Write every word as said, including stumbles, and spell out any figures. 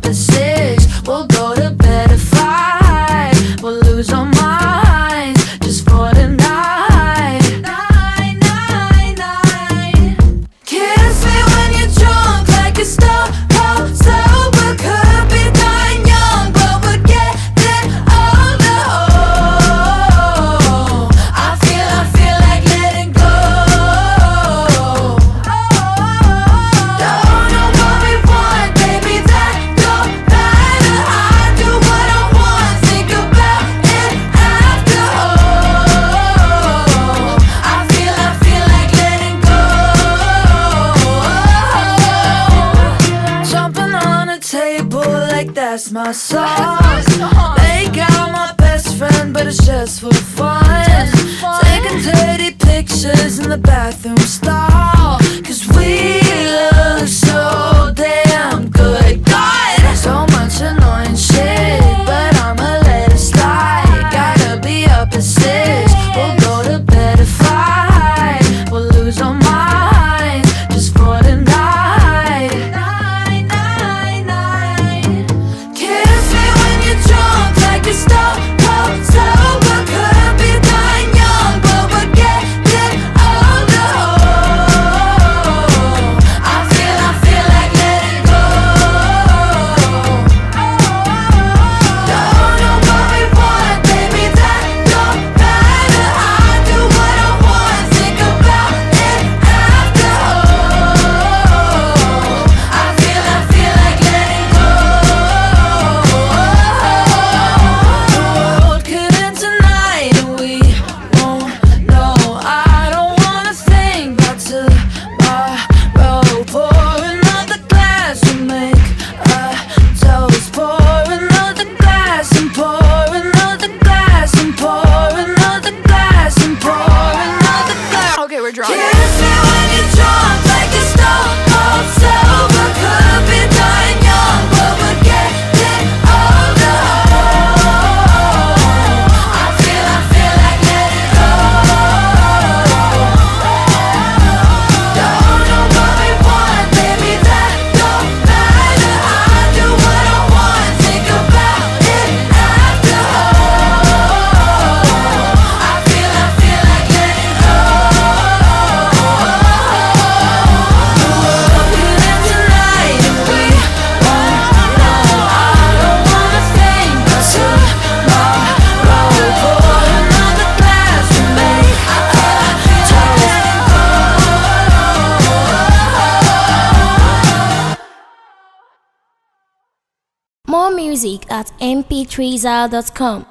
up at six. We'll go to bed at five. We'll lose our minds just for the night. Night, night, night. Kiss me when you're drunk like a star. Sober, could be dying young, but we're getting older. Oh, I feel, I feel like letting go. Don't know what we want, baby, that don't matter. I do what I want, think about it after. Oh, I feel, I feel like letting go. Jumping on a table like that's my song. Make out my best friend, but it's just for fun. Taking dirty pictures in the bathroom stall, 'cause we look so damn good. God, so much annoying shit, but I'ma let it slide. Gotta be up at six. We'll go to bed at five. We'll lose our minds just for the night. Night, night, night. Kiss me when you're drunk like a star. Sober, could be dying young, but we're getting older. Oh, I feel, I feel like letting go. Don't know what we want, baby, that don't matter. I do what I want, think about it after. Oh, I feel, I feel like letting go. The world could end tonight and we won't know. I don't wanna think about tomorrow. Pour another glass and make a toast. Pour another glass and pour another glass and pour another glass and pour another glass. Okay, we're drunk. Kiss me when you're drunk like a stone cold sober. Could be dying young, but we're getting older. I feel, I feel like letting go. Don't know what we want, baby, that don't matter. I do what I want, think about it after. I feel, I feel like letting go. The world could end tonight and we won't know. I don't wanna think about tomorrow. Pour another glass and make a toast. More music at m p three zal dot com.